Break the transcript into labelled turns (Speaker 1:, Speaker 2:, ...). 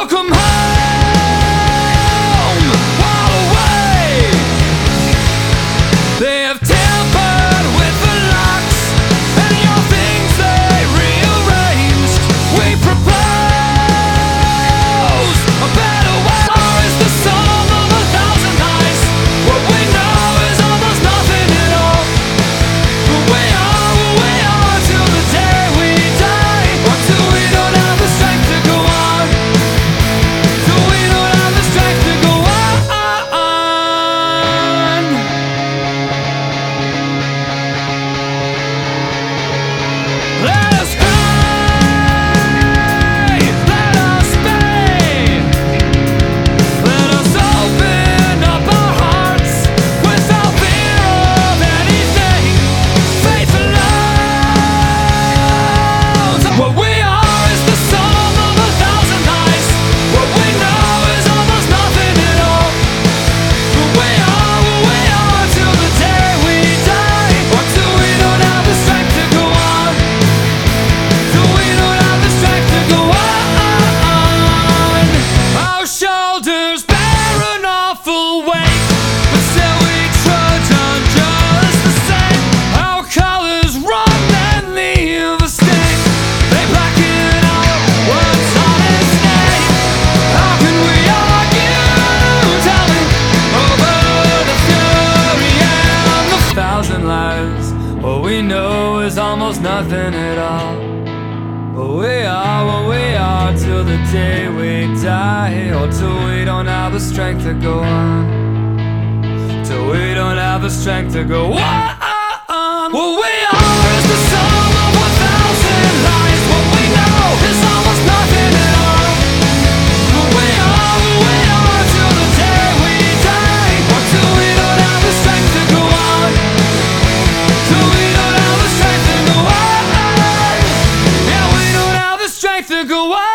Speaker 1: come home while away. They have tampered with the locks and your things they rearranged. We propose a better way. Or is the sum of 1,000 nights. What we know is almost nothing at all. But we are till the day we die, or till we don't have the strength to go on. Till we don't have the strength to go on. Let us cry, let us pay, let us open up our hearts without fear of anything. Faith alone. What we are is the sum of 1,000 nights. What we know is almost nothing at all. But we are till the day we die, or till we don't have the strength to go on. Till we don't have the strength to go on. Our shoulders bear an awful weight, but still we trudge on just the same. Our colors run and leave a stain. They blacken out what's on its name. How can we argue, tell me, over the fury and the 1,000 lives? What we know is almost nothing at all. But we are till the day we die, or till we don't have the strength to go on. Till we don't have the strength to go on. What we are is the sum of 1,000 lies. What we know is almost nothing at all. But we are till the day we die, or till we don't have the strength to go on. Till we don't have the strength to go on. Yeah, we don't have the strength to go on.